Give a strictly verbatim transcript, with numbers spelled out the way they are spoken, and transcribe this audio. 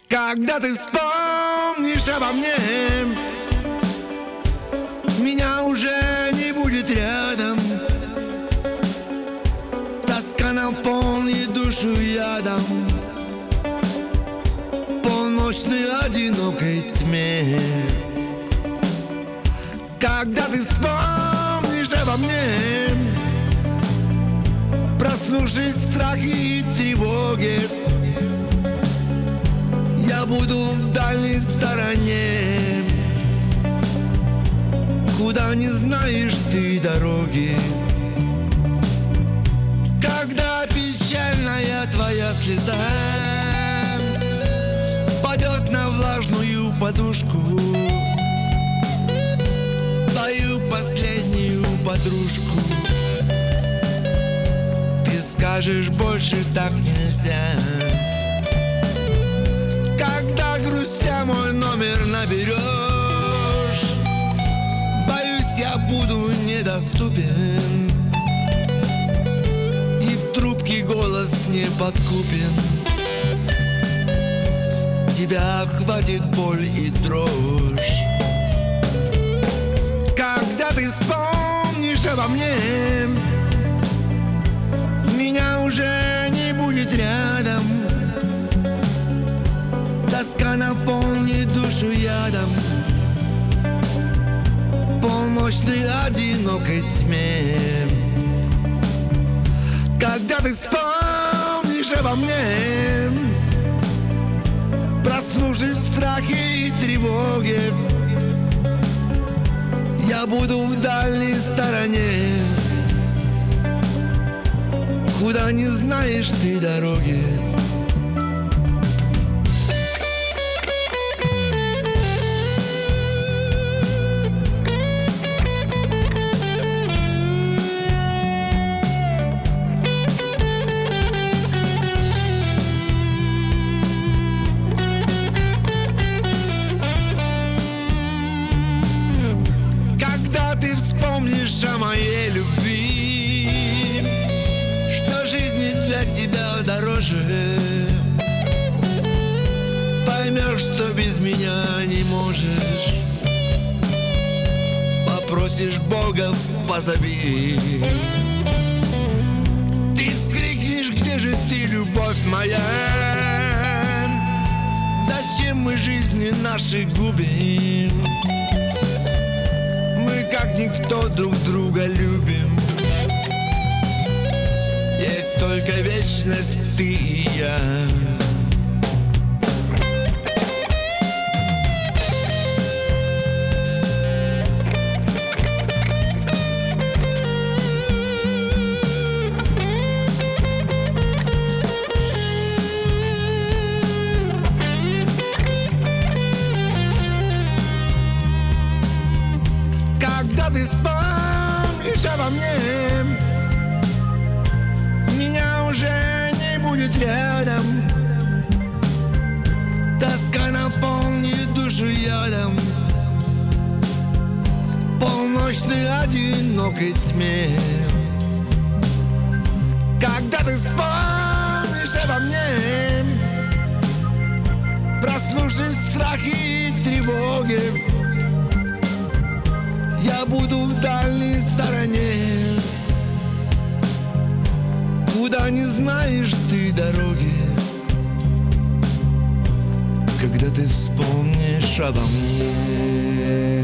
Когда ты вспомнишь обо мне, меня уже не будет рядом. Тоска наполнит душу ядом в полночной одинокой тьме. Когда ты вспомнишь обо мне, проснувшись в страхе и тревоге, я буду в дальней стороне, куда не знаешь ты дороги. Когда печальная твоя слеза падет на влажную подушку, твою последнюю подружку, ты скажешь: больше так нельзя. Когда грустя мой номер наберешь, боюсь, я буду недоступен, и в трубке голос не подкупен. Тебя охватит боль и дрожь. Когда ты вспомнишь обо мне, меня уже не будет рядом. Тоска наполнит душу ядом в полночной одинокой тьме. Когда ты вспомнишь обо мне, проснувшись в страхе и тревоге, я буду в дальней стороне, куда не знаешь ты дороги. Вспомнишь о моей любви, что жизни для тебя дороже, поймешь, что без меня не можешь, попросишь Бога: позови. Ты вскрикнешь: где же ты, любовь моя? Зачем мы жизни наши губим? Как никто друг друга любим. Есть только вечность, ты и я. Когда ты вспомнишь обо мне, меня уже не будет рядом. Тоска наполнит душу ядом в полночной одинокой тьме. Когда ты вспомнишь обо мне, проснувшись в страхе и тревоге, я буду в дальней стороне, куда не знаешь ты дороги. Когда ты вспомнишь обо мне.